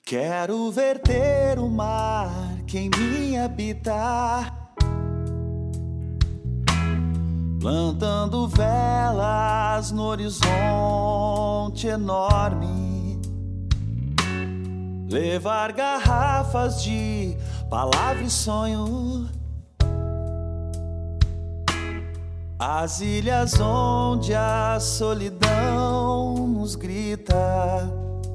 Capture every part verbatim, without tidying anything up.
Quero verter o mar que em mim habita, plantando velas no horizonte enorme, levar garrafas de palavra e sonho às ilhas onde a solidão nos grita.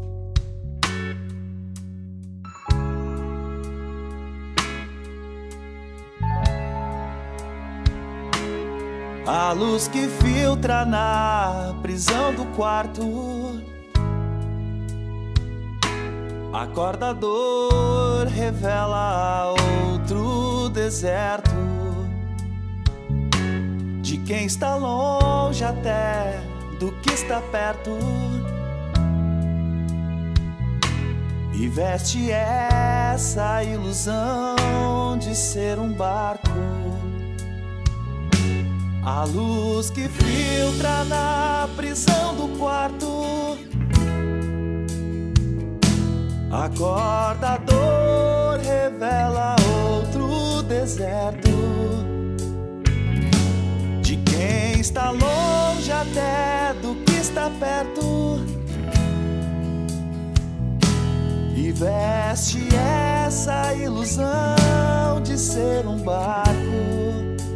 A luz que filtra na prisão do quarto, acordador revela outro deserto, de quem está longe até do que está perto, e veste essa ilusão de ser um barco. A luz que filtra na prisão do quarto, acordador revela outro deserto, de quem está longe até do que está perto, e veste essa ilusão de ser um barco.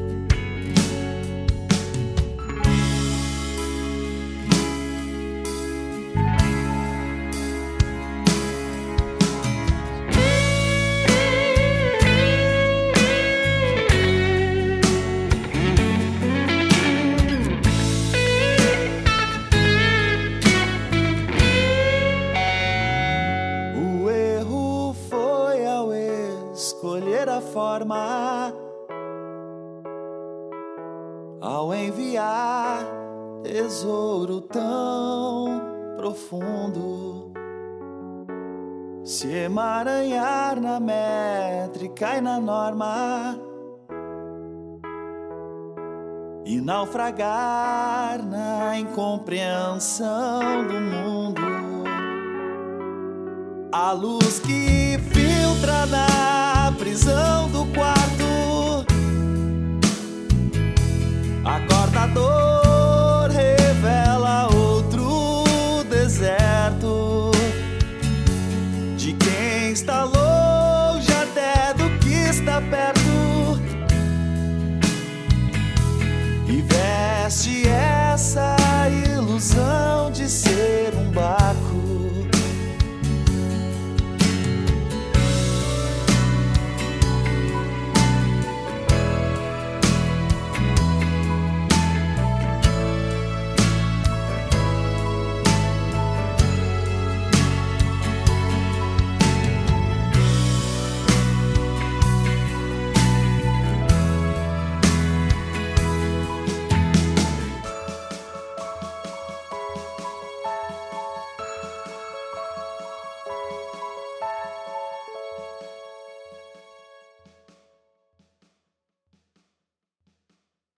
Escolher a forma ao enviar tesouro tão profundo, se emaranhar na métrica e na norma, e naufragar na incompreensão do mundo. A luz que filtra na prisão do quarto, acordador revela outro deserto, de quem está longe até do que está perto, e veste